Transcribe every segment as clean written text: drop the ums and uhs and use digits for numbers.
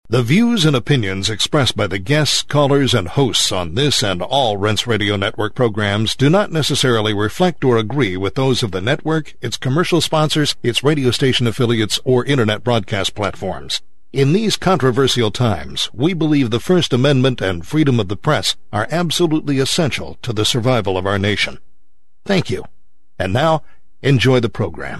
The views and opinions expressed by the guests, callers, and hosts on this and all Rense Radio Network programs do not necessarily reflect or agree with those of the network, its commercial sponsors, its radio station affiliates, or internet broadcast platforms. In these controversial times, we believe the First Amendment and freedom of the press are absolutely essential to the survival of our nation. Thank you. And now, enjoy the program.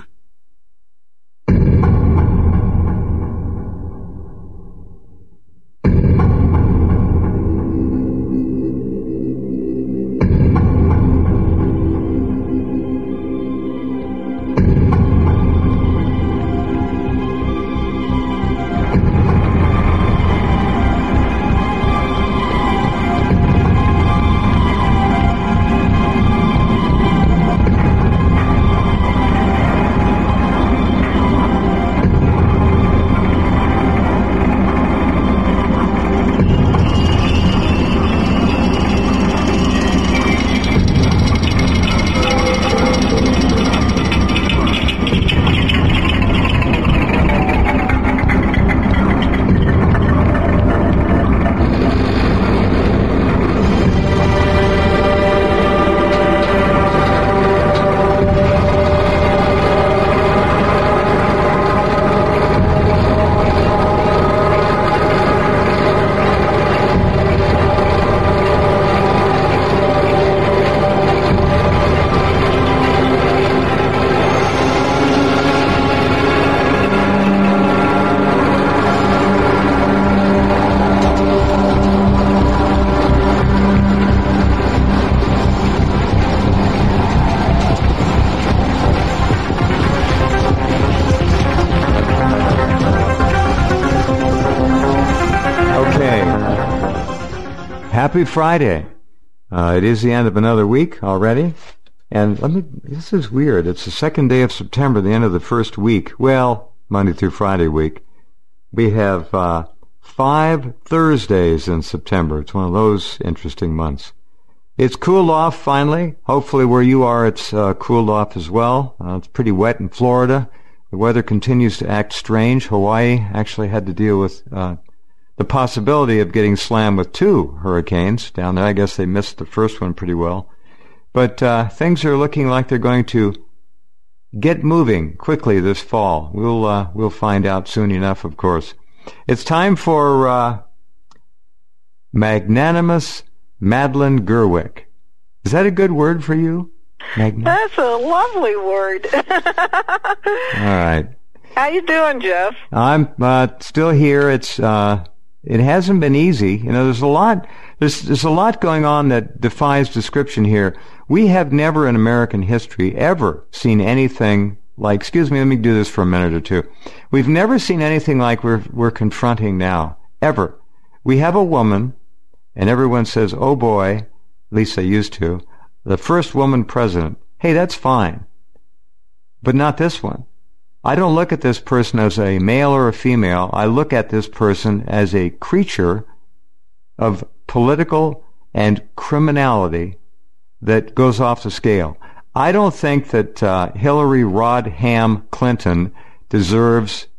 Happy Friday. It is the end of another week already. And this is weird. It's the second day of September, the end of the first week. Well, Monday through Friday week. We have 5 Thursdays in September. It's one of those interesting months. It's cooled off finally. Hopefully where you are, it's cooled off as well. It's pretty wet in Florida. The weather continues to act strange. Hawaii actually had to deal with the possibility of getting slammed with 2 hurricanes down there. I guess they missed the first one pretty well. But things are looking like they're going to get moving quickly this fall. We'll find out soon enough, of course. It's time for Magnanimous Madeline Gerwick. Is that a good word for you? That's a lovely word. All right. How you doing, Jeff? I'm still here. It hasn't been easy. You know, there's a lot going on that defies description here. We have never in American history ever seen anything like, excuse me, let me do this for a minute or two. We've never seen anything like we're confronting now, ever. We have a woman, and everyone says, oh boy, at least they used to, the first woman president. Hey, that's fine. But not this one. I don't look at this person as a male or a female. I look at this person as a creature of political and criminality that goes off the scale. I don't think that Hillary Rodham Clinton deserves...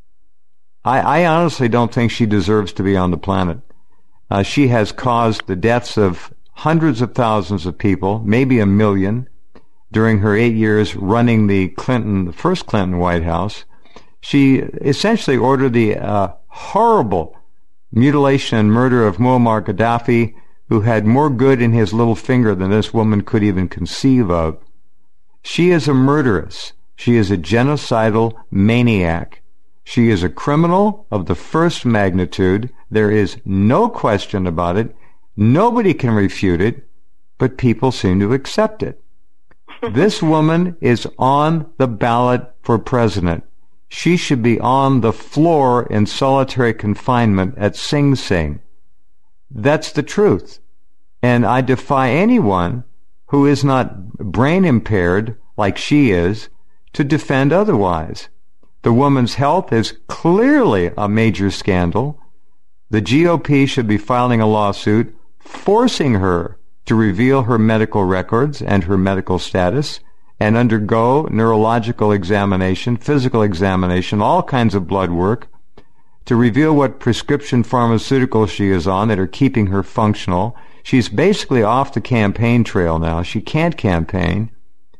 I honestly don't think she deserves to be on the planet. She has caused the deaths of hundreds of thousands of people, maybe 1 million, during her 8 years running the first Clinton White House. She essentially ordered the horrible mutilation and murder of Muammar Gaddafi, who had more good in his little finger than this woman could even conceive of. She is a murderess. She is a genocidal maniac. She is a criminal of the first magnitude. There is no question about it. Nobody can refute it, but people seem to accept it. This woman is on the ballot for president. She should be on the floor in solitary confinement at Sing Sing. That's the truth. And I defy anyone who is not brain impaired like she is to defend otherwise. The woman's health is clearly a major scandal. The GOP should be filing a lawsuit forcing her to reveal her medical records and her medical status and undergo neurological examination, physical examination, all kinds of blood work to reveal what prescription pharmaceuticals she is on that are keeping her functional. She's basically off the campaign trail now. She can't campaign.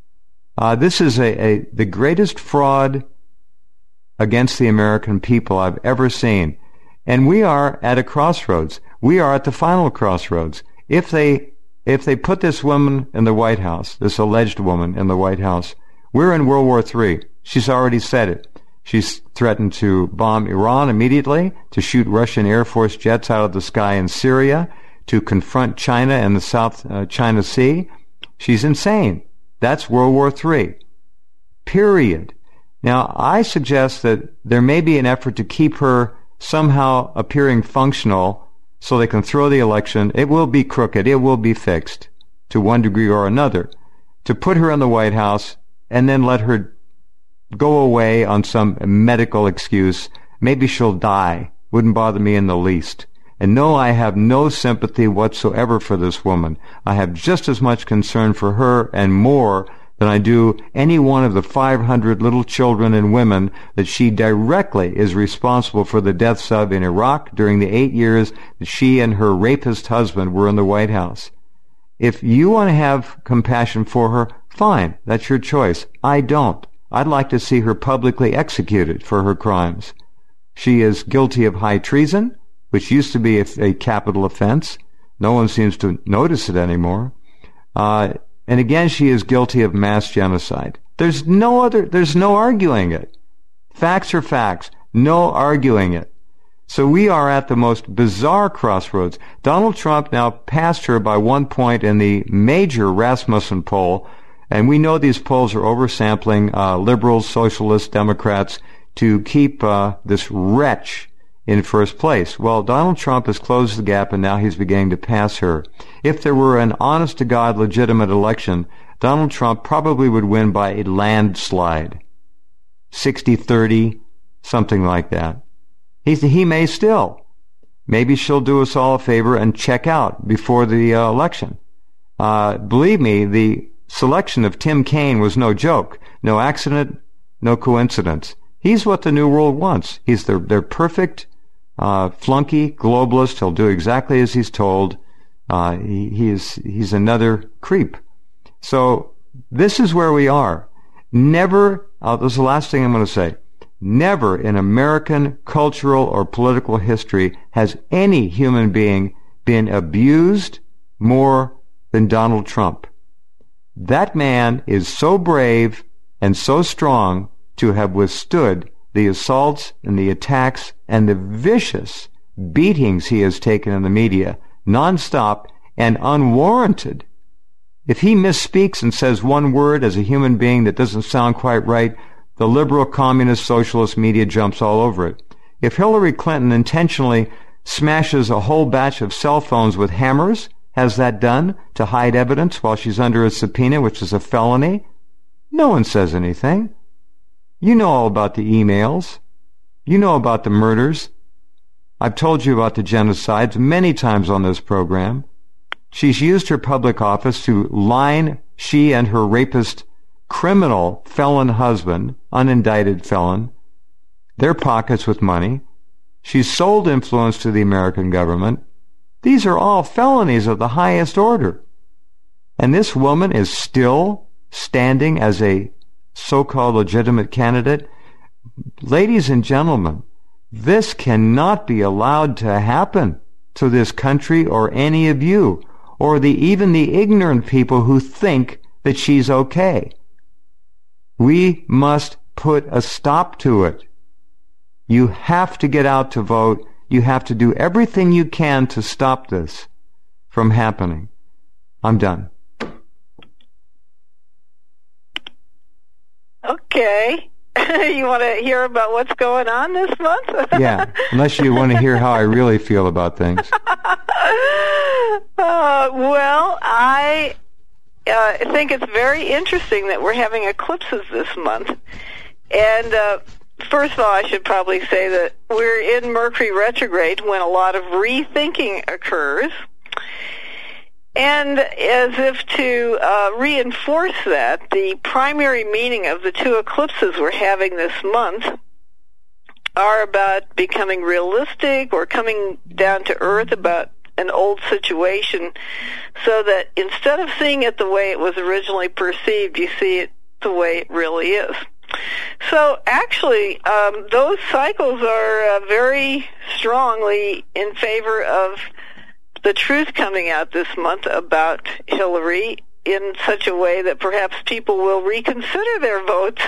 This is the greatest fraud against the American people I've ever seen. And we are at a crossroads. We are at the final crossroads. If they put this woman in the White House, this alleged woman in the White House, we're in World War III. She's already said it. She's threatened to bomb Iran immediately, to shoot Russian Air Force jets out of the sky in Syria, to confront China in the South China Sea. She's insane. That's World War III. Period. Now, I suggest that there may be an effort to keep her somehow appearing functional so they can throw the election. It will be crooked. It will be fixed to one degree or another. To put her in the White House and then let her go away on some medical excuse. Maybe she'll die. Wouldn't bother me in the least. And no, I have no sympathy whatsoever for this woman. I have just as much concern for her and more than I do any one of the 500 little children and women that she directly is responsible for the deaths of in Iraq during the 8 years that she and her rapist husband were in the White House. If you want to have compassion for her, fine. That's your choice. I don't. I'd like to see her publicly executed for her crimes. She is guilty of high treason, which used to be a capital offense. No one seems to notice it anymore. And again, she is guilty of mass genocide. There's no arguing it. Facts are facts. No arguing it. So we are at the most bizarre crossroads. Donald Trump now passed her by 1 point in the major Rasmussen poll, and we know these polls are oversampling liberals, socialists, Democrats to keep this wretch in first place. Well, Donald Trump has closed the gap, and now he's beginning to pass her. If there were an honest-to-God legitimate election, Donald Trump probably would win by a landslide. 60-30, something like that. He may still. Maybe she'll do us all a favor and check out before the election. Believe me, the selection of Tim Kaine was no joke. No accident, no coincidence. He's what the New World wants. He's their perfect flunky globalist. He'll do exactly as he's told. He's another creep. So this is where we are. Never, this is the last thing I'm going to say. Never in American cultural or political history has any human being been abused more than Donald Trump. That man is so brave and so strong to have withstood the assaults and the attacks and the vicious beatings he has taken in the media, nonstop and unwarranted. If he misspeaks and says one word as a human being that doesn't sound quite right, the liberal, communist, socialist media jumps all over it. If Hillary Clinton intentionally smashes a whole batch of cell phones with hammers, has that done to hide evidence while she's under a subpoena, which is a felony, no one says anything. You know all about the emails. You know about the murders. I've told you about the genocides many times on this program. She's used her public office to line she and her rapist criminal felon husband, unindicted felon, their pockets with money. She's sold influence to the American government. These are all felonies of the highest order. And this woman is still standing as a so-called legitimate candidate. Ladies and gentlemen, this cannot be allowed to happen to this country or any of you, or even the ignorant people who think that she's okay. We must put a stop to it. You have to get out to vote. You have to do everything you can to stop this from happening. I'm done. Okay. You want to hear about what's going on this month? Yeah, unless you want to hear how I really feel about things. Well, I think it's very interesting that we're having eclipses this month. And first of all, I should probably say that we're in Mercury retrograde when a lot of rethinking occurs. And as if to reinforce that, the primary meaning of the two eclipses we're having this month are about becoming realistic or coming down to earth about an old situation, so that instead of seeing it the way it was originally perceived, you see it the way it really is. So actually, those cycles are very strongly in favor of the truth coming out this month about Hillary in such a way that perhaps people will reconsider their votes.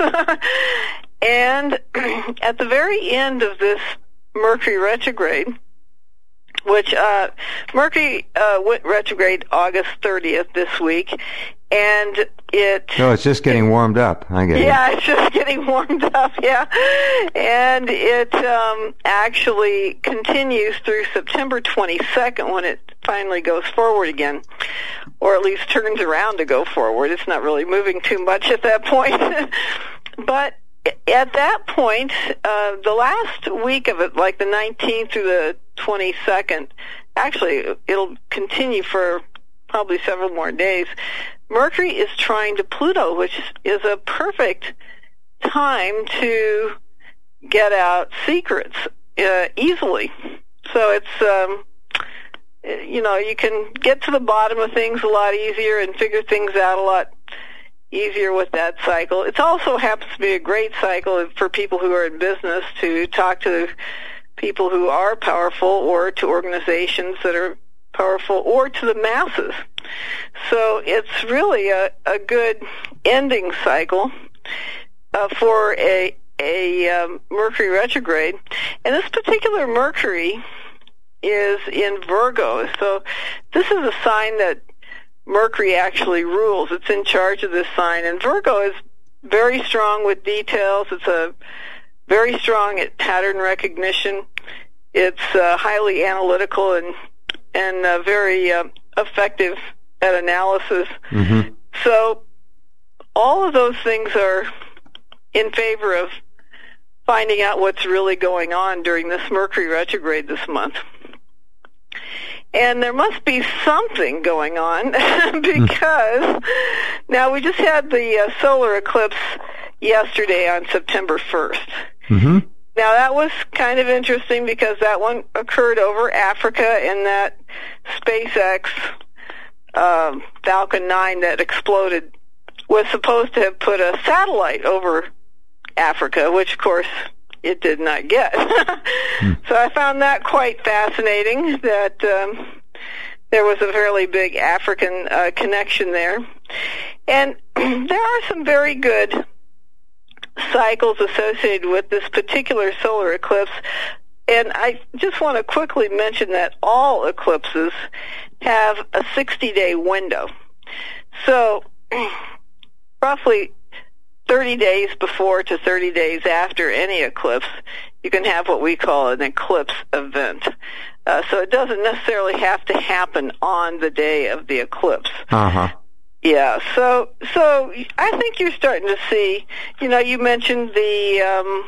And at the very end of this Mercury retrograde, which Mercury went retrograde August 30th this week, and it's just getting warmed up. I get it. Yeah, it's just getting warmed up, yeah. And it actually continues through September 22nd when it finally goes forward again, or at least turns around to go forward. It's not really moving too much at that point. But at that point, the last week of it, like the 19th through the 22nd, actually it'll continue for probably several more days, Mercury is trine to Pluto, which is a perfect time to get out secrets easily. So it's, you can get to the bottom of things a lot easier and figure things out a lot easier with that cycle. It also happens to be a great cycle for people who are in business to talk to people who are powerful, or to organizations that are powerful, or to the masses. So it's really a good ending cycle for a Mercury retrograde. And this particular Mercury is in Virgo. So this is a sign that Mercury actually rules. It's in charge of this sign. And Virgo is very strong with details. It's very strong at pattern recognition. It's highly analytical and very effective at analysis. Mm-hmm. So all of those things are in favor of finding out what's really going on during this Mercury retrograde this month. And there must be something going on because now we just had the solar eclipse yesterday on September 1st. Mm-hmm. Now that was kind of interesting because that one occurred over Africa, and that SpaceX Falcon 9 that exploded was supposed to have put a satellite over Africa, which of course it did not get. So I found that quite fascinating, that there was a fairly big African connection there. And there are some very good cycles associated with this particular solar eclipse. And I just want to quickly mention that all eclipses have a 60-day window. So roughly 30 days before to 30 days after any eclipse, you can have what we call an eclipse event. So it doesn't necessarily have to happen on the day of the eclipse. Uh-huh. Yeah, so I think you're starting to see, you mentioned the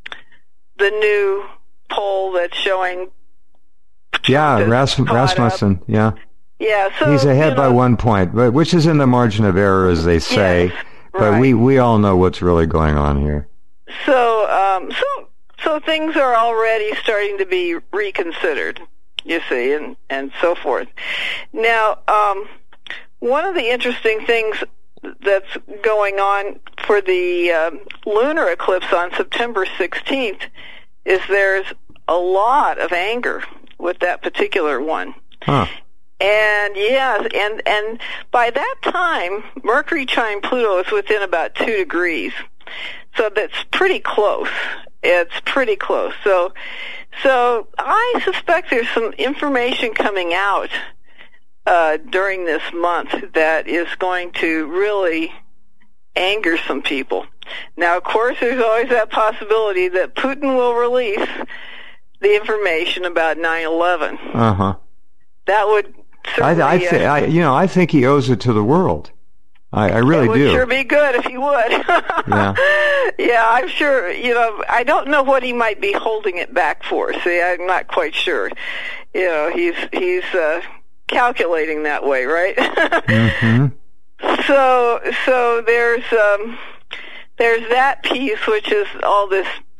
new poll that's showing. Yeah, Rasmussen, yeah. Yeah, so he's ahead by 1 point, but which is in the margin of error, as they say. Yes, but right. we all know what's really going on here. So things are already starting to be reconsidered, you see, and so forth. Now, one of the interesting things that's going on for the lunar eclipse on September 16th is there's a lot of anger with that particular one. Huh. And yes, and by that time, Mercury trine Pluto is within about 2 degrees. So that's pretty close. It's pretty close. So I suspect there's some information coming out during this month that is going to really anger some people. Now, of course, there's always that possibility that Putin will release the information about 9/11. Uh-huh. That would certainly... I think he owes it to the world. I really do. It would sure be good if he would. Yeah. Yeah, I'm sure, I don't know what he might be holding it back for. See, I'm not quite sure. He's calculating that way, right? Mm-hmm. So there's that piece, which is all this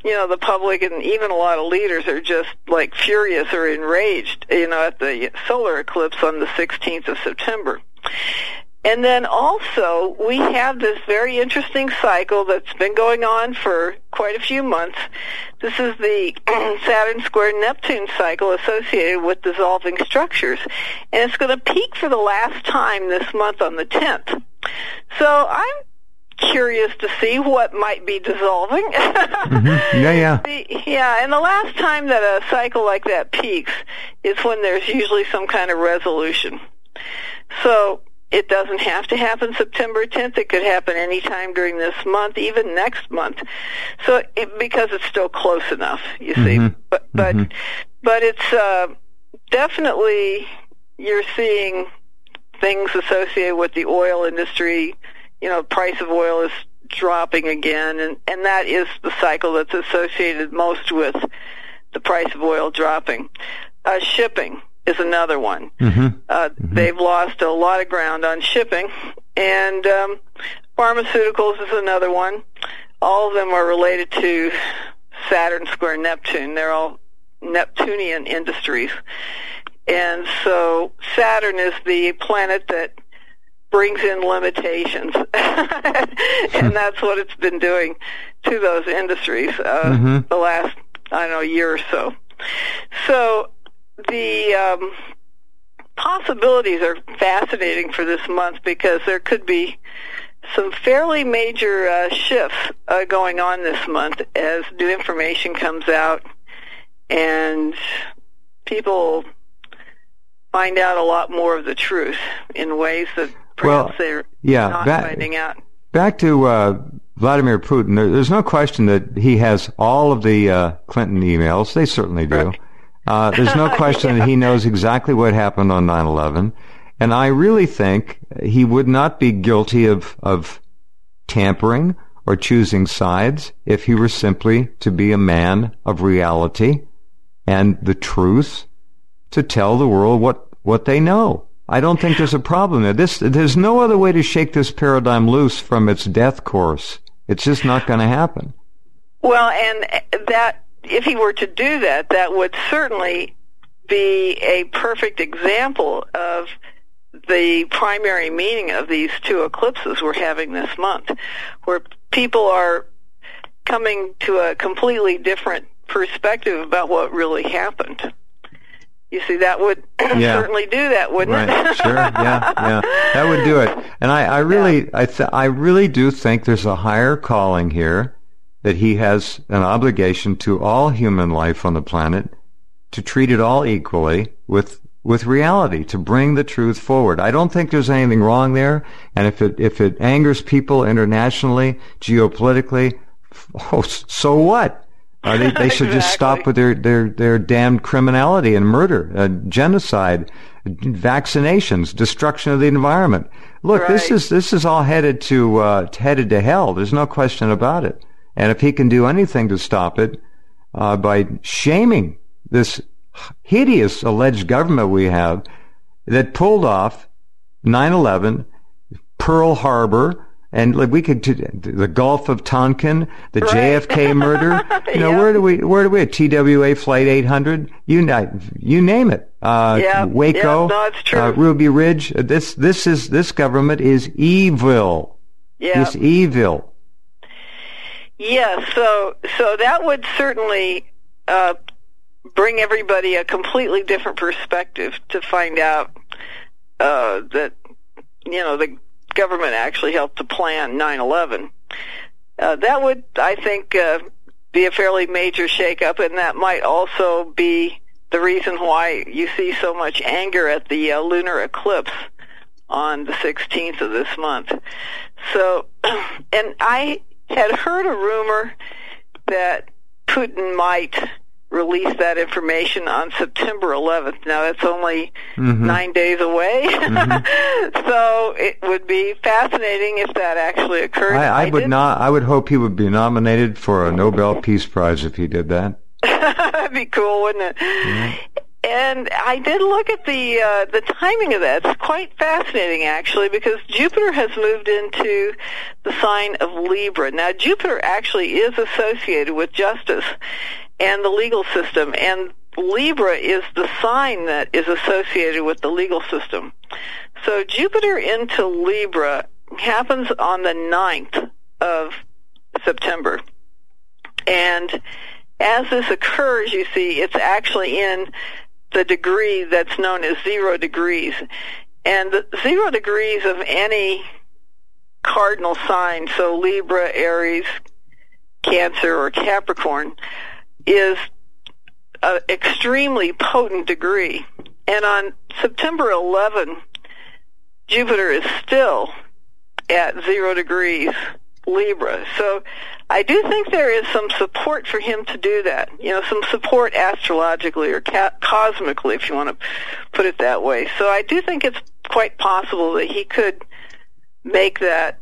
the public and even a lot of leaders are just like furious or enraged, at the solar eclipse on the 16th of September. And then also, we have this very interesting cycle that's been going on for quite a few months. This is the Saturn square Neptune cycle associated with dissolving structures. And it's going to peak for the last time this month on the 10th. So I'm curious to see what might be dissolving. Mm-hmm. Yeah, and the last time that a cycle like that peaks is when there's usually some kind of resolution. So it doesn't have to happen September 10th. It could happen any time during this month, even next month. So because it's still close enough, you see. But it's definitely, you're seeing things associated with the oil industry. Price of oil is dropping again, and that is the cycle that's associated most with the price of oil dropping. Shipping is another one. They've lost a lot of ground on shipping, and pharmaceuticals is another one. All of them are related to Saturn square Neptune. They're all Neptunian industries. And so Saturn is the planet that brings in limitations, and that's what it's been doing to those industries the last, year or so. So the possibilities are fascinating for this month because there could be some fairly major shifts going on this month as new information comes out and people find out a lot more of the truth in ways that perhaps they're not finding out. Back to Vladimir Putin, there's no question that he has all of the Clinton emails. They certainly do. Right. There's no question that he knows exactly what happened on 9/11. And I really think he would not be guilty of tampering or choosing sides if he were simply to be a man of reality and the truth to tell the world what they know. I don't think there's a problem there. There's no other way to shake this paradigm loose from its death course. It's just not going to happen. Well, and that, if he were to do that, that would certainly be a perfect example of the primary meaning of these two eclipses we're having this month, where people are coming to a completely different perspective about what really happened. You see, that would certainly do that, wouldn't it? Sure, yeah. That would do it. And I really do think there's a higher calling here, that he has an obligation to all human life on the planet to treat it all equally with reality, to bring the truth forward. I don't think there's anything wrong there. And if it angers people internationally, geopolitically, so what? They should just stop with their damned criminality and murder, genocide, vaccinations, destruction of the environment. Look, right. This is all headed to hell. There's no question about it. And if he can do anything to stop it by shaming this hideous alleged government we have that pulled off 9/11, Pearl Harbor, and we could the Gulf of Tonkin, the JFK murder. Where do we at? TWA Flight 800. You name it. Waco. No, it's true. Ruby Ridge. This government is evil. Yeah. It's evil. Yeah. So that would certainly bring everybody a completely different perspective to find out that the government actually helped to plan 9/11. That would, I think, be a fairly major shakeup, and that might also be the reason why you see so much anger at the lunar eclipse on the 16th of this month. So, and I had heard a rumor that Putin might release that information on September 11th. Now, that's only 9 days away. So it would be fascinating if that actually occurred. I would hope he would be nominated for a Nobel Peace Prize if he did that. That'd be cool, wouldn't it? And I did look at the timing of that. It's quite fascinating, actually, because Jupiter has moved into the sign of Libra. Now, Jupiter actually is associated with justice and the legal system, and Libra is the sign that is associated with the legal system. So Jupiter into Libra happens on the 9th of September. And as this occurs, you see, it's actually in the degree that's known as 0 degrees. And the 0 degrees of any cardinal sign, so Libra, Aries, Cancer, or Capricorn, is an extremely potent degree. And on September 11, Jupiter is still at 0 degrees Libra. So I do think there is some support for him to do that. Some support astrologically or cosmically, if you want to put it that way. So I do think it's quite possible that he could make that,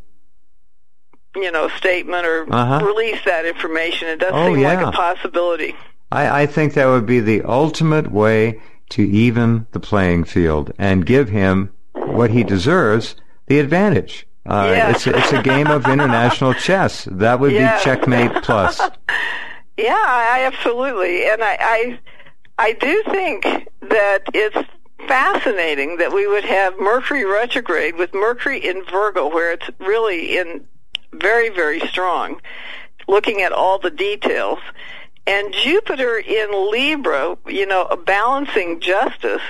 statement or release that information. It does seem like a possibility. I think that would be the ultimate way to even the playing field and give him what he deserves, the advantage. It's a game of international chess. That would be checkmate plus. Yeah, I absolutely. And I do think that it's fascinating that we would have Mercury retrograde with Mercury in Virgo, where it's really in very, very strong, looking at all the details, and Jupiter in Libra, balancing justice,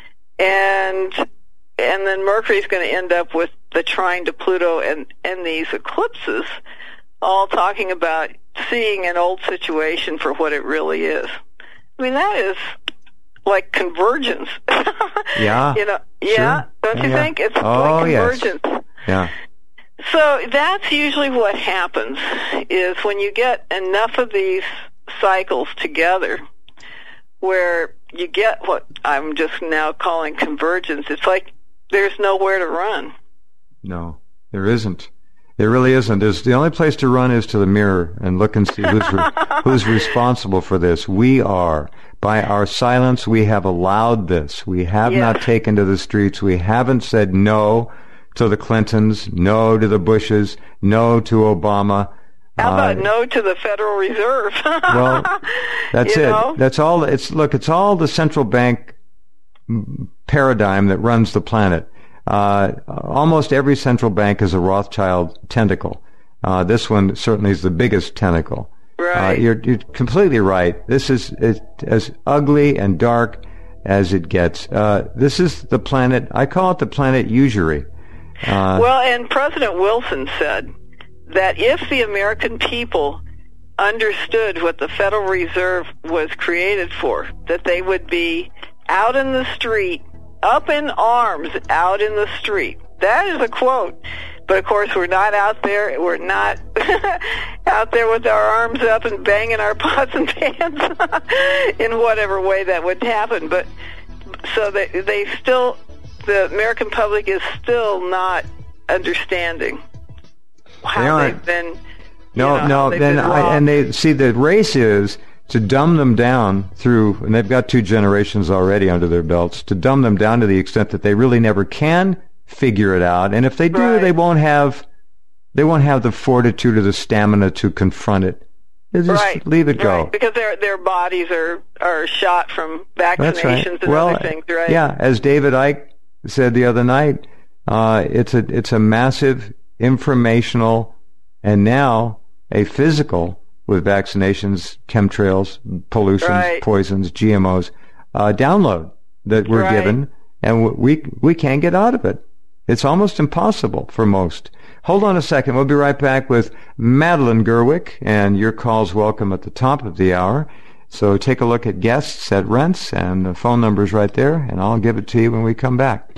and then Mercury's going to end up with the trine to Pluto and these eclipses, all talking about seeing an old situation for what it really is. I mean, that is like convergence. Yeah. Sure. Don't you think? It's like convergence. Yes. Yeah. So that's usually what happens, is when you get enough of these cycles together where you get what I'm just now calling convergence. It's like there's nowhere to run. No, there isn't. There really isn't. The only place to run is to the mirror and look and see who's responsible for this. We are. By our silence, we have allowed this. We have not taken to the streets. We haven't said no to the Clintons, no to the Bushes, no to Obama. How about no to the Federal Reserve? Well, that's it. That's all. It's all the central bank paradigm that runs the planet. Almost every central bank is a Rothschild tentacle. This one certainly is the biggest tentacle. Right. You're completely right. This is as ugly and dark as it gets. This is the planet, I call it the planet usury. Well, and President Wilson said that if the American people understood what the Federal Reserve was created for, that they would be out in the street, up in arms, out in the street. That is a quote. But of course, we're not out there. We're not out there with our arms up and banging our pots and pans in whatever way that would happen. But so they still, the American public is still not understanding how they've been. And they see the race is to dumb them down through, and they've got 2 generations already under their belts, to dumb them down to the extent that they really never can figure it out. And if they do, they won't have the fortitude or the stamina to confront it. They just leave it go. Right. Because their bodies are shot from vaccinations and other things, right? Yeah, as David Icke said the other night, it's a massive informational and now a physical, with vaccinations, chemtrails, pollutions, poisons, GMOs, download that we're given, and we can't get out of it. It's almost impossible for most. Hold on a second. We'll be right back with Madeline Gerwick, and your call's welcome at the top of the hour. So take a look at guests at Rense, and the phone number's right there, and I'll give it to you when we come back.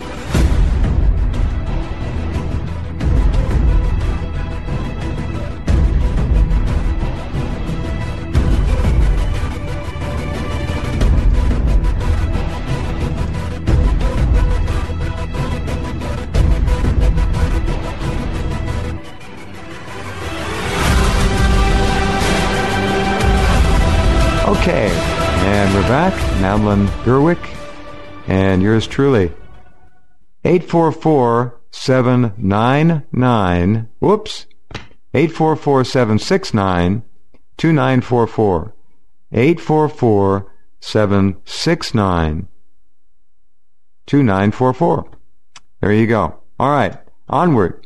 Okay, and we're back. Madeline Gerwick and yours truly. 844-799, 844-769-2944. 844-769-2944. There you go. All right, onward.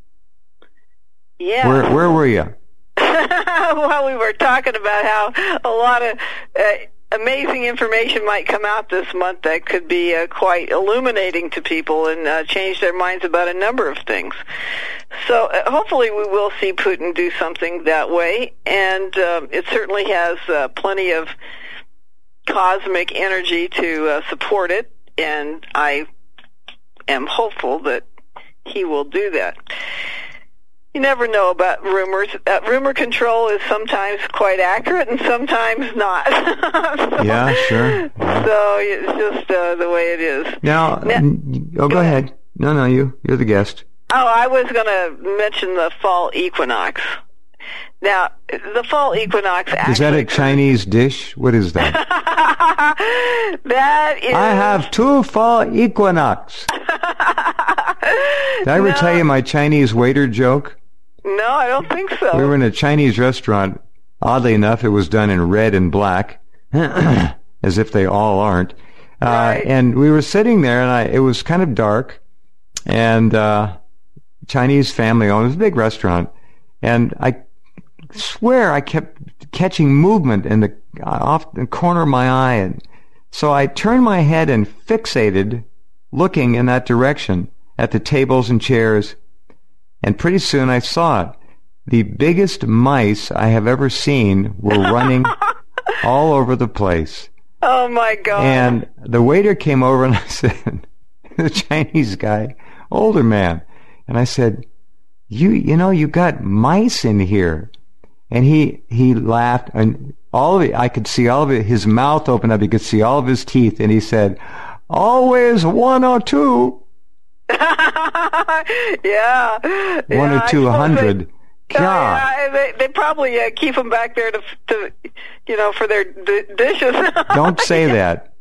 Yeah. Where were you? Well, we were talking about how a lot of amazing information might come out this month that could be quite illuminating to people and change their minds about a number of things. So hopefully we will see Putin do something that way, and it certainly has plenty of cosmic energy to support it, and I am hopeful that he will do that. You never know about rumors. Rumor control is sometimes quite accurate and sometimes not. Yeah, sure. So it's just the way it is. Now, go ahead. No, you're the guest. Oh, I was going to mention the fall equinox. Now, the fall equinox actually... Is that a Chinese dish? What is that? That is... I have 2 fall equinox. Did I ever tell you my Chinese waiter joke? No, I don't think so. We were in a Chinese restaurant. Oddly enough, it was done in red and black, as if they all aren't. Right. And we were sitting there, and it was kind of dark, and Chinese family-owned. It was a big restaurant, and I swear I kept catching movement off the corner of my eye, and so I turned my head and fixated, looking in that direction at the tables and chairs. And pretty soon I saw it. The biggest mice I have ever seen were running all over the place. Oh, my God. And the waiter came over and I said, the Chinese guy, older man, and I said, you know, you got mice in here. And he laughed, and all of it, I could see all of it, his mouth opened up, you could see all of his teeth, and he said, always 1 or 2. Yeah. 1 or 200. Yeah, they probably keep them back there to for their dishes. Don't say that.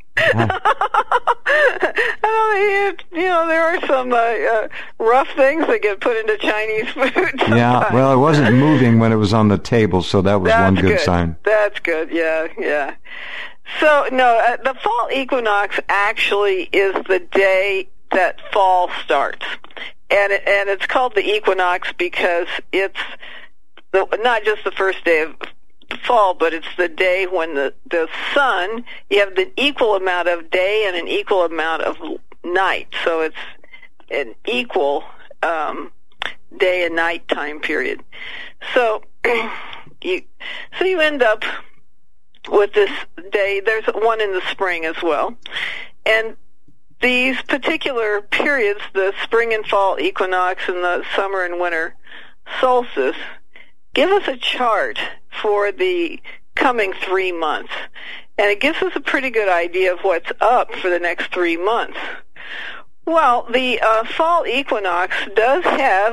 There are some rough things that get put into Chinese food sometimes. Yeah, well, it wasn't moving when it was on the table, so that was one good sign. That's good, yeah. So, no, the fall equinox actually is the day that fall starts. And it's called the equinox because it's not just the first day of fall, but it's the day when the sun, you have the equal amount of day and an equal amount of night. So it's an equal day and night time period. So you end up with this day. There's one in the spring as well. And these particular periods, the spring and fall equinox and the summer and winter solstice, give us a chart for the coming 3 months. And it gives us a pretty good idea of what's up for the next 3 months. Well, the fall equinox does have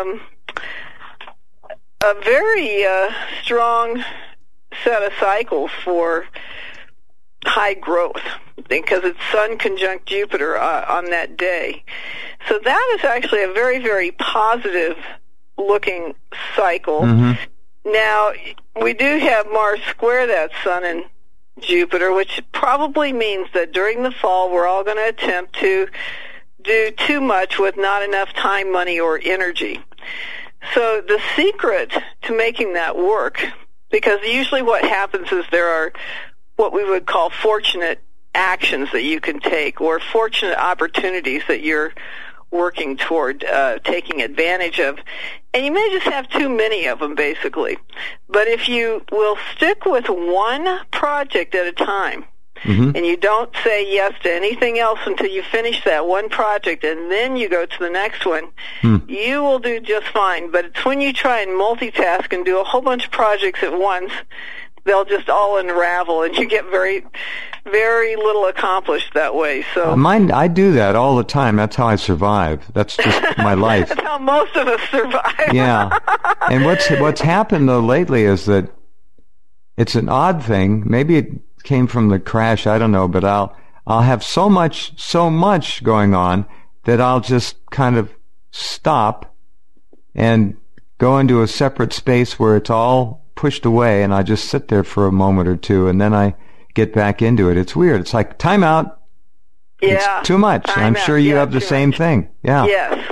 a very strong set of cycles for high growth, because it's Sun conjunct Jupiter on that day. So that is actually a very, very positive looking cycle. Mm-hmm. Now, we do have Mars square that Sun and Jupiter, which probably means that during the fall we're all going to attempt to do too much with not enough time, money, or energy. So the secret to making that work, because usually what happens is there are what we would call fortunate actions that you can take, or fortunate opportunities that you're working toward taking advantage of. And you may just have too many of them, basically. But if you will stick with one project at a time, mm-hmm. and you don't say yes to anything else until you finish that one project, and then you go to the next one, you will do just fine. But it's when you try and multitask and do a whole bunch of projects at once, they'll just all unravel, and you get very, very little accomplished that way. So I do that all the time. That's how I survive. That's just my life. That's how most of us survive. Yeah. And what's happened, though, lately is that it's an odd thing. Maybe it came from the crash, I don't know, but I'll have so much going on that I'll just kind of stop and go into a separate space where it's all pushed away, and I just sit there for a moment or two, and then I get back into it. It's weird. It's like time out. Yeah. It's too much. I'm sure you have the same thing. Yeah.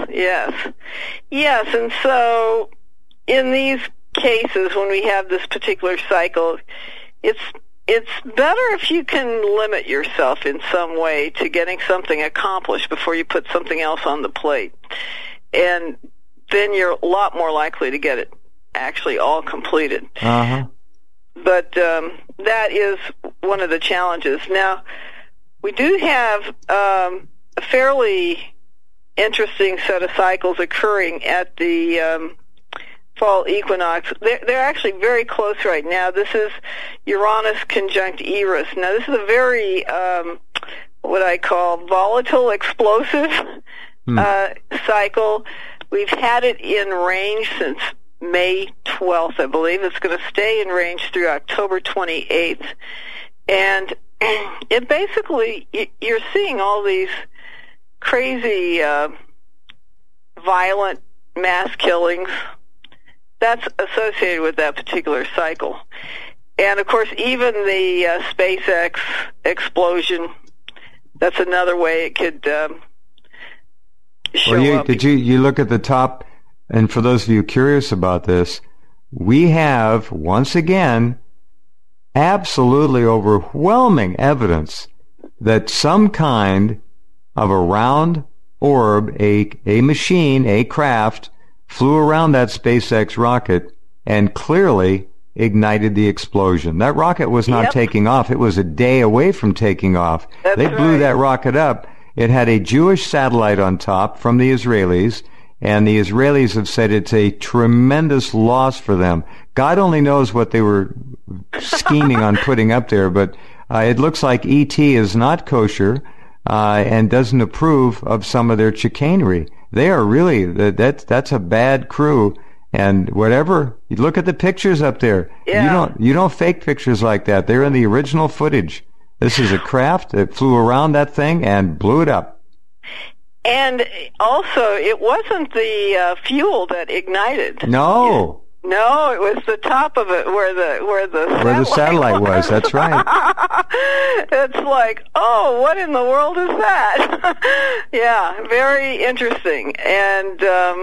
Yes. And so in these cases, when we have this particular cycle, it's better if you can limit yourself in some way to getting something accomplished before you put something else on the plate. And then you're a lot more likely to get it actually all completed. Uh-huh. But that is one of the challenges. Now, we do have a fairly interesting set of cycles occurring at the fall equinox. They're actually very close right now. This is Uranus conjunct Eris. Now, this is a very, what I call volatile, explosive cycle. We've had it in range since May 12th, I believe. It's going to stay in range through October 28th. And it basically, you're seeing all these crazy, violent mass killings. That's associated with that particular cycle. And, of course, even the SpaceX explosion, that's another way it could show up. Did you look at the top? And for those of you curious about this, we have, once again, absolutely overwhelming evidence that some kind of a round orb, a machine, a craft, flew around that SpaceX rocket and clearly ignited the explosion. That rocket was not taking off. It was a day away from taking off. They blew that rocket up. It had a Jewish satellite on top from the Israelis, and the Israelis have said it's a tremendous loss for them. God only knows what they were scheming on putting up there, but it looks like E.T. is not kosher and doesn't approve of some of their chicanery. They are really, that's a bad crew. And whatever, you look at the pictures up there. Yeah. You don't fake pictures like that. They're in the original footage. This is a craft that flew around that thing and blew it up. And also, it wasn't the fuel that ignited. No. No, it was the top of it where the satellite was. That's right. It's like, oh, what in the world is that? Yeah, very interesting. And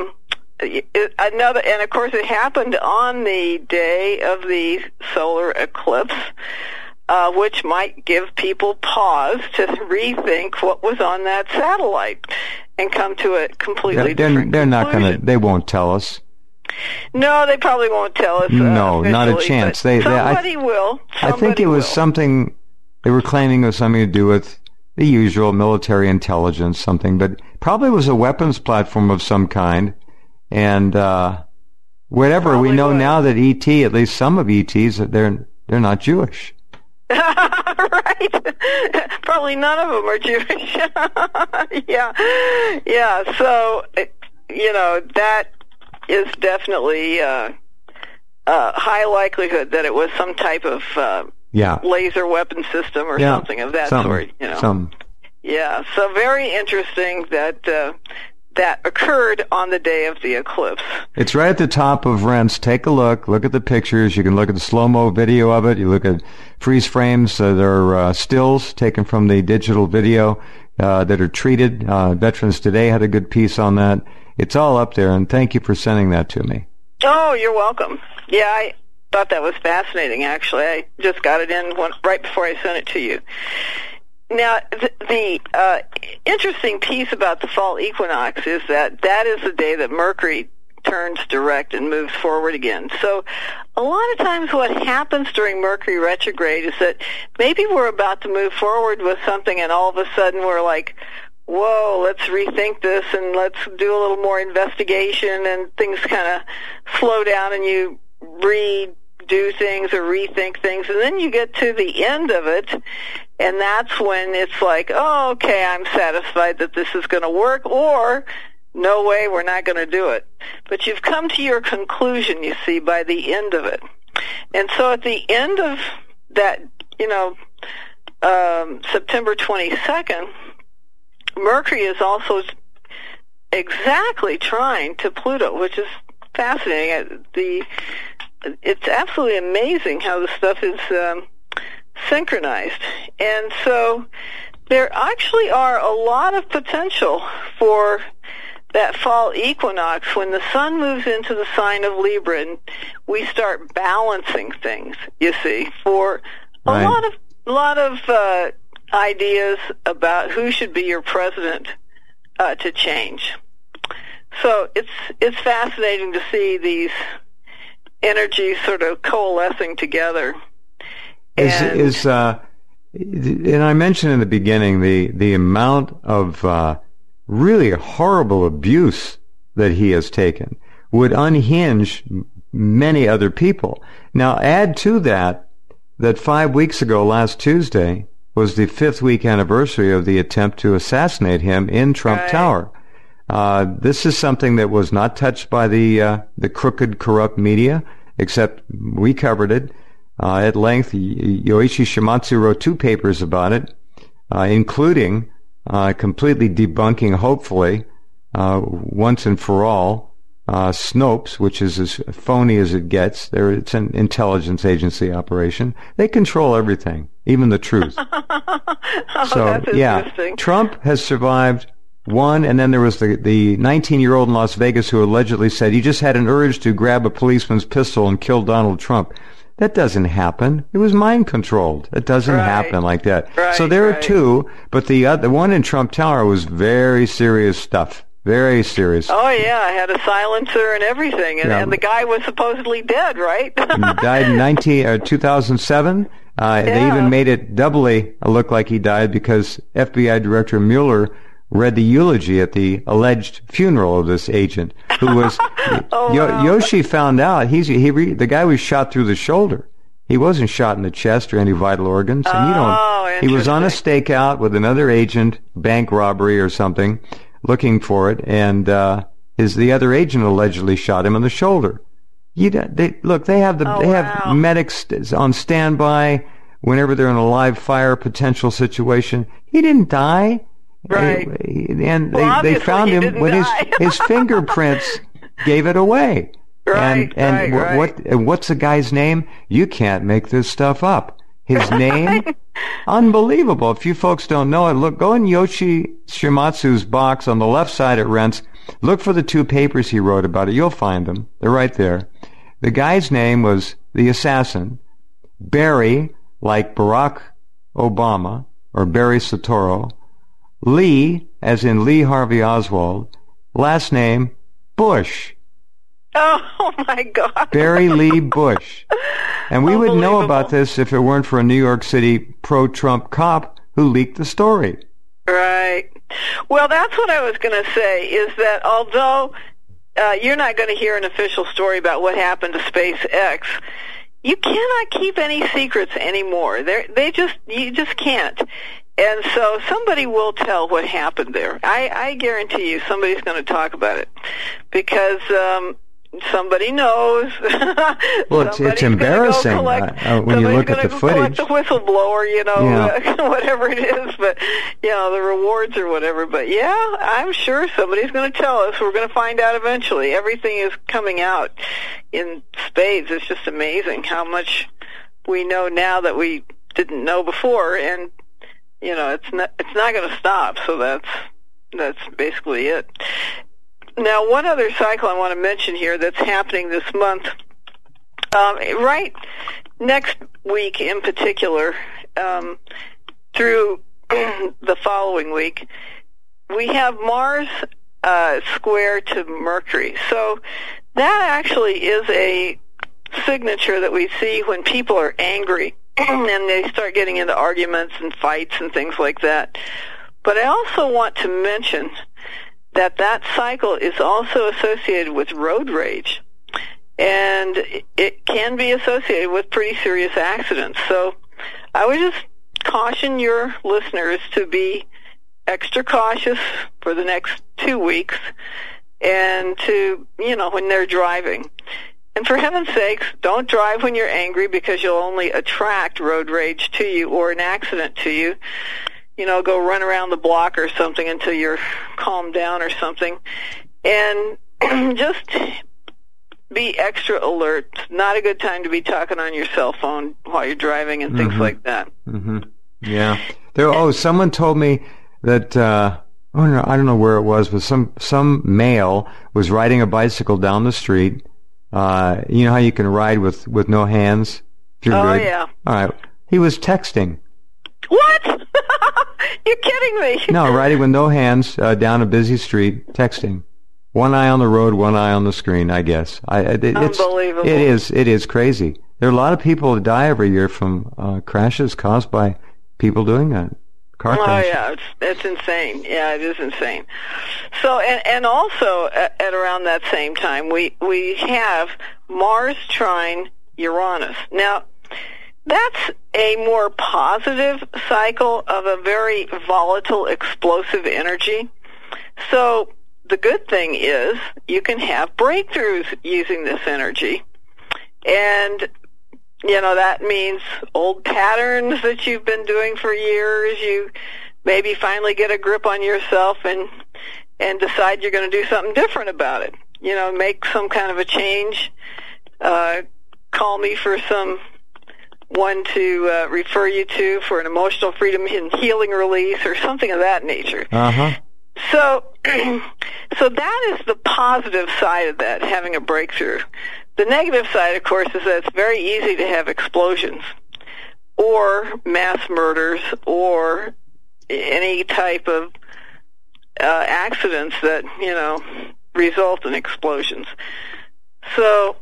and of course, it happened on the day of the solar eclipse, which might give people pause to rethink what was on that satellite and come to a completely different They're not conclusion. going to. They won't tell us. No, they probably won't tell us. No, not a chance. Somebody will. I think it was something they were claiming it was something to do with the usual military intelligence, something, but probably was a weapons platform of some kind. And whatever, probably we know was. now that E.T., at least some of E.T.'s, they're not Jewish. Right. Probably none of them are Jewish. Yeah. So, that is definitely high likelihood that it was some type of laser weapon system or something of that sort. Yeah. So very interesting that that occurred on the day of the eclipse. It's right at the top of Rense. Take a look. Look at the pictures. You can look at the slow-mo video of it. You look at freeze frames that are stills taken from the digital video that are treated. Veterans Today had a good piece on that. It's all up there, and thank you for sending that to me. Oh, you're welcome. Yeah, I thought that was fascinating, actually. I just got it in right before I sent it to you. Now, the interesting piece about the fall equinox is that is the day that Mercury turns direct and moves forward again. So a lot of times what happens during Mercury retrograde is that maybe we're about to move forward with something and all of a sudden we're like, whoa, let's rethink this and let's do a little more investigation, and things kind of slow down and you redo things or rethink things, and then you get to the end of it, and that's when it's like, oh, okay, I'm satisfied that this is going to work, or no way, we're not going to do it. But you've come to your conclusion, you see, by the end of it. And so at the end of that, September 22nd, Mercury is also exactly trine to Pluto, which is fascinating. It's absolutely amazing how the stuff is synchronized. And so there actually are a lot of potential for that fall equinox when the sun moves into the sign of Libra and we start balancing things, you see, for a lot of ideas about who should be your president to change. So it's fascinating to see these energies sort of coalescing together. And I mentioned in the beginning the amount of really horrible abuse that he has taken would unhinge many other people. Now add to that 5 weeks ago, last Tuesday, was the 5th week anniversary of the attempt to assassinate him in Trump Tower. This is something that was not touched by the crooked, corrupt media, except we covered it at length. Yoichi Shimatsu wrote 2 papers about it, including completely debunking, hopefully, once and for all, Snopes, which is as phony as it gets. It's an intelligence agency operation. They control everything, even the truth. That's interesting. Trump has survived one, and then there was the 19-year-old in Las Vegas who allegedly said he just had an urge to grab a policeman's pistol and kill Donald Trump. That doesn't happen. It was mind controlled. It doesn't happen like that. So there are 2, but the one in Trump Tower was very serious stuff. Very serious. Oh yeah, I had a silencer and everything, and the guy was supposedly dead, right? He died in 2007. They even made it doubly look like he died because FBI Director Mueller read the eulogy at the alleged funeral of this agent, who was Yoshi found out the guy was shot through the shoulder. He wasn't shot in the chest or any vital organs. And he was on a stakeout with another agent, bank robbery or something, looking for it, and the other agent allegedly shot him in the shoulder. They have medics on standby whenever they're in a live fire potential situation. He didn't die. Right. And they found him when his fingerprints gave it away. Right. What's the guy's name? You can't make this stuff up. His name? Unbelievable. If you folks don't know it, go in Yoshi Shimatsu's box on the left side at Rents. Look for the 2 papers he wrote about it. You'll find them. They're right there. The guy's name was the assassin, Barry, like Barack Obama, or Barry Soetoro. Lee, as in Lee Harvey Oswald. Last name, Bush. Oh, my God. Barry Lee Bush. And we would know about this if it weren't for a New York City pro-Trump cop who leaked the story. Right. Well, that's what I was going to say, is that although you're not going to hear an official story about what happened to SpaceX, you cannot keep any secrets anymore. You just can't. And so somebody will tell what happened there. I guarantee you somebody's going to talk about it because somebody knows. Well, it's embarrassing when you look at the footage. Collect the whistleblower, whatever it is, but the rewards or whatever. But yeah, I'm sure somebody's going to tell us. We're going to find out eventually. Everything is coming out in spades. It's just amazing how much we know now that we didn't know before, and it's not going to stop. So that's basically it. Now, one other cycle I want to mention here that's happening this month, right next week in particular, through the following week, we have Mars square to Mercury. So that actually is a signature that we see when people are angry and they start getting into arguments and fights and things like that. But I also want to mention that cycle is also associated with road rage, and it can be associated with pretty serious accidents. So I would just caution your listeners to be extra cautious for the next 2 weeks, and to, when they're driving. And for heaven's sakes, don't drive when you're angry, because you'll only attract road rage to you or an accident to you. You know, go run around the block or something until you're calmed down or something. And just be extra alert. It's not a good time to be talking on your cell phone while you're driving and things like that. Yeah. Someone told me that, I don't know where it was, but some male was riding a bicycle down the street. You know how you can ride with no hands? If you're good? Yeah. All right. He was texting. What? You're kidding me. No, riding with no hands down a busy street, texting. One eye on the road, one eye on the screen, I guess. It's unbelievable. It is crazy. There are a lot of people that die every year from crashes caused by people doing that. Car crashes. Yeah, it's insane. Yeah, it is insane. So, and also at around that same time, we have Mars trine Uranus. Now, that's a more positive cycle of a very volatile, explosive energy. So the good thing is you can have breakthroughs using this energy. And, you know, that means old patterns that you've been doing for years. You maybe finally get a grip on yourself and decide you're going to do something different about it. You know, make some kind of a change. Call me for one to refer you to for an emotional freedom and healing release or something of that nature. So that is the positive side of that, having a breakthrough. The negative side, of course, is that it's very easy to have explosions or mass murders or any type of accidents that, you know, result in explosions. So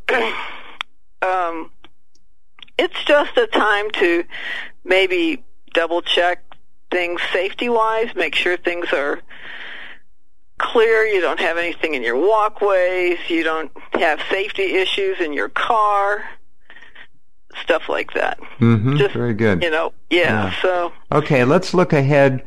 it's just a time to maybe double-check things safety-wise, make sure things are clear, you don't have anything in your walkways, you don't have safety issues in your car, stuff like that. Just, very good. You know, so. Okay, let's look ahead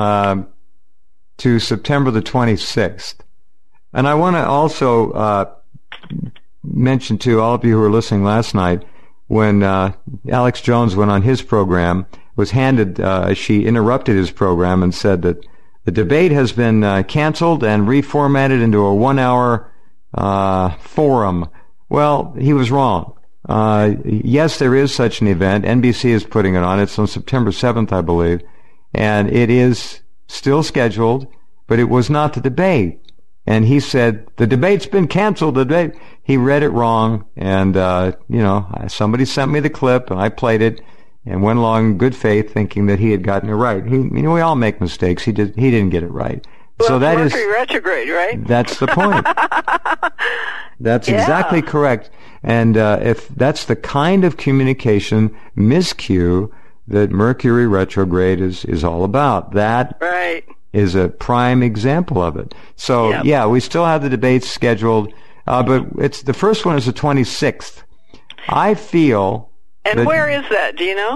to September the 26th. And I want to also mention to all of you who were listening last night, when Alex Jones went on his program, was handed, she interrupted his program and said that the debate has been canceled and reformatted into a 1-hour forum. Well, he was wrong. Yes, there is such an event. NBC is putting it on. It's on September 7th, I believe. And it is still scheduled, but it was not the debate. And he said, the debate's been canceled. The debate. He read it wrong. And, somebody sent me the clip and I played it and went along in good faith thinking that he had gotten it right. We all make mistakes. He didn't get it right. Well, so that Mercury retrograde, right? That's the point. That's exactly correct. And if that's the kind of communication miscue that Mercury retrograde is all about, that is a prime example of it. So we still have the debates scheduled, but it's the first one is the 26th. I feel. And where is that? Do you know?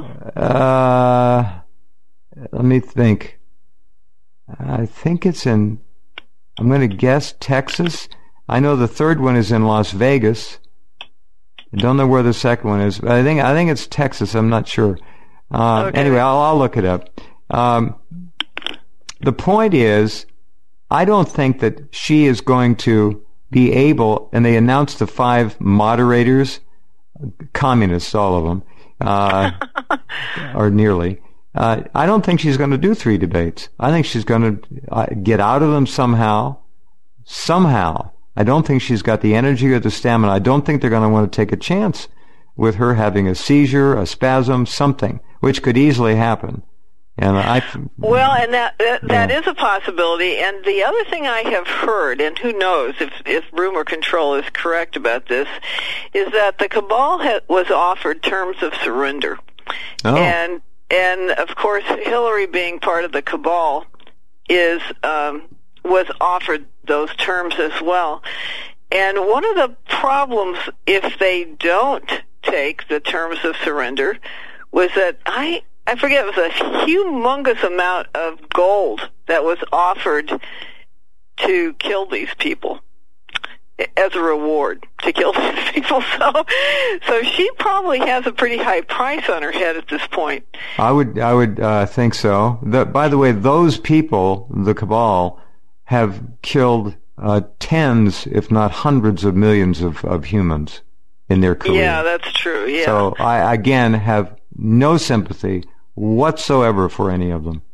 Let me think. I think it's I'm going to guess Texas. I know the third one is in Las Vegas. I don't know where the second one is, but I think it's Texas. I'm not sure. Anyway, I'll look it up. The point is, I don't think that she is going to be able, and they announced the 5 moderators, communists, all of them, or nearly. I don't think she's going to do 3 debates. I think she's going to get out of them somehow. I don't think she's got the energy or the stamina. I don't think they're going to want to take a chance with her having a seizure, a spasm, something, which could easily happen. And that is a possibility. And the other thing I have heard, and who knows if rumor control is correct about this, is that the cabal was offered terms of surrender. And of course, Hillary, being part of the cabal, was offered those terms as well. And one of the problems, if they don't take the terms of surrender, was that I forget, it was a humongous amount of gold that was offered to kill these people. as a reward to kill these people. So she probably has a pretty high price on her head at this point. I would think so. By the way, those people, the cabal, have killed tens, if not hundreds of millions of humans in their career. Yeah, that's true. Yeah. So I, again, have no sympathy whatsoever for any of them.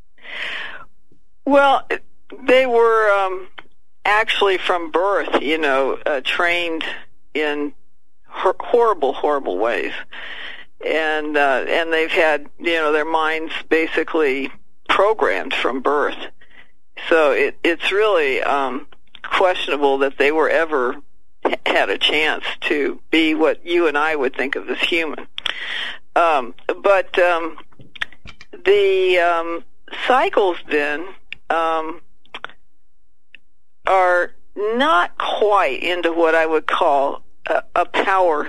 Well, they were actually from birth, trained in horrible ways, and they've had their minds basically programmed from birth. So it's really questionable that they were ever had a chance to be what you and I would think of as human. But the cycles then are not quite into what I would call a power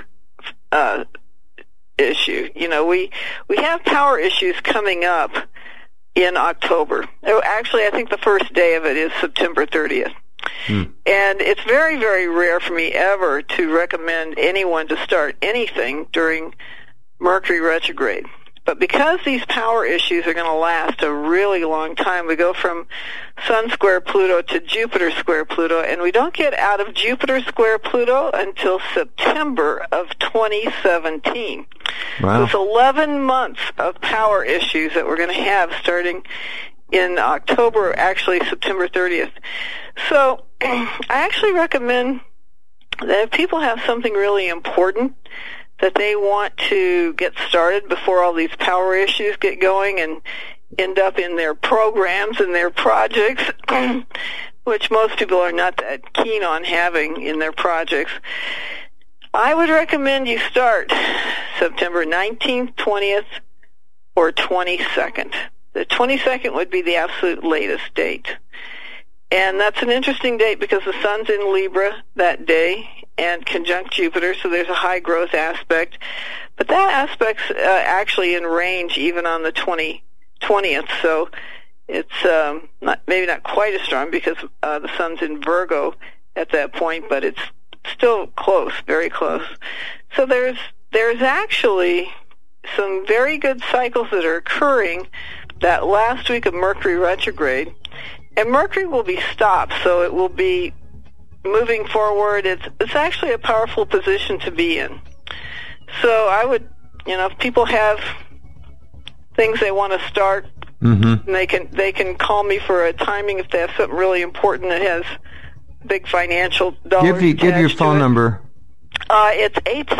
issue. We have power issues coming up in October. Actually, I think the first day of it is September 30th. And it's very, very rare for me ever to recommend anyone to start anything during Mercury retrograde. But because these power issues are going to last a really long time, we go from Sun square Pluto to Jupiter square Pluto, and we don't get out of Jupiter square Pluto until September of 2017. Wow. So it's 11 months of power issues that we're going to have starting in October, actually September 30th. So I actually recommend that if people have something really important that they want to get started before all these power issues get going and end up in their programs and their projects, which most people are not that keen on having in their projects, I would recommend you start September 19th, 20th, or 22nd. The 22nd would be the absolute latest date. And that's an interesting date because the Sun's in Libra that day and conjunct Jupiter, so there's a high growth aspect. But that aspect's actually in range even on the 20th, so it's maybe not quite as strong because the Sun's in Virgo at that point, but it's still close, very close. So there's actually some very good cycles that are occurring that last week of Mercury retrograde, and Mercury will be stopped, so it will be moving forward. It's actually a powerful position to be in. So I would, if people have things they want to start, they can call me for a timing if they have something really important that has big financial dollars. Give your phone number. It's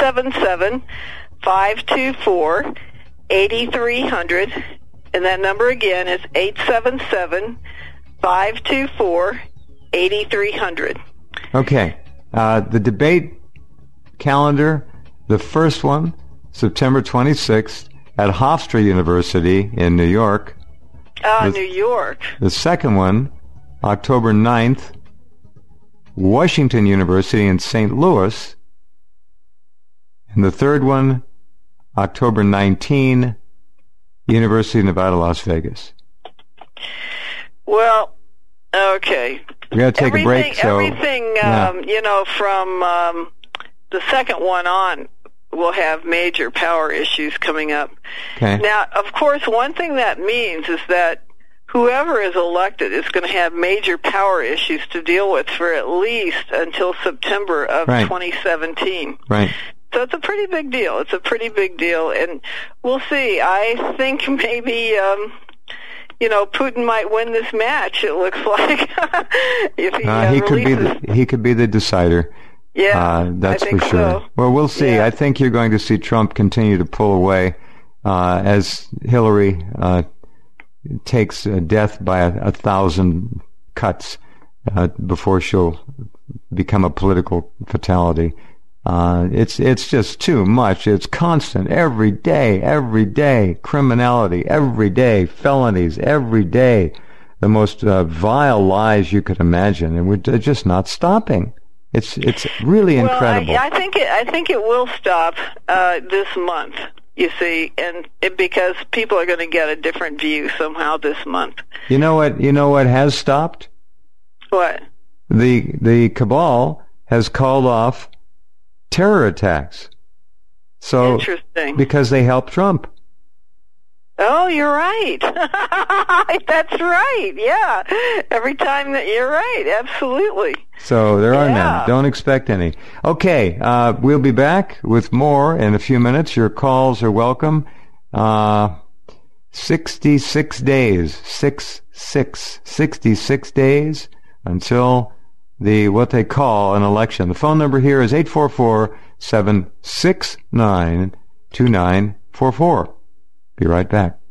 877-524-8300, and that number again is 877-524-8300. Okay. The debate calendar, the first one, September 26th at Hofstra University in New York. New York. The second one, October 9th, Washington University in St. Louis. And the third one, October 19, University of Nevada, Las Vegas. Well, okay. We got to take a break. So everything, from the second one on, we'll have major power issues coming up. Okay. Now, of course, one thing that means is that whoever is elected is going to have major power issues to deal with for at least until September of 2017. Right. So it's a pretty big deal. And we'll see. I think maybe Putin might win this match. It looks like if he could be the decider. Yeah, that's I think for sure. So. Well, we'll see. Yeah. I think you're going to see Trump continue to pull away as Hillary takes death by 1,000 cuts before she'll become a political fatality. It's just too much. It's constant, every day, criminality, every day, felonies, every day, the most vile lies you could imagine, and we're just not stopping. It's really incredible. I think it will stop this month. You see, and because people are going to get a different view somehow this month. You know what has stopped? What? The cabal has called off terror attacks. So, interesting. Because they help Trump. Oh, you're right. That's right. Yeah. Every time that you're right. Absolutely. So there are none. Don't expect any. Okay. We'll be back with more in a few minutes. Your calls are welcome. 66 days. 66 days until what they call an election. The phone number here is 844-769-2944. Be right back.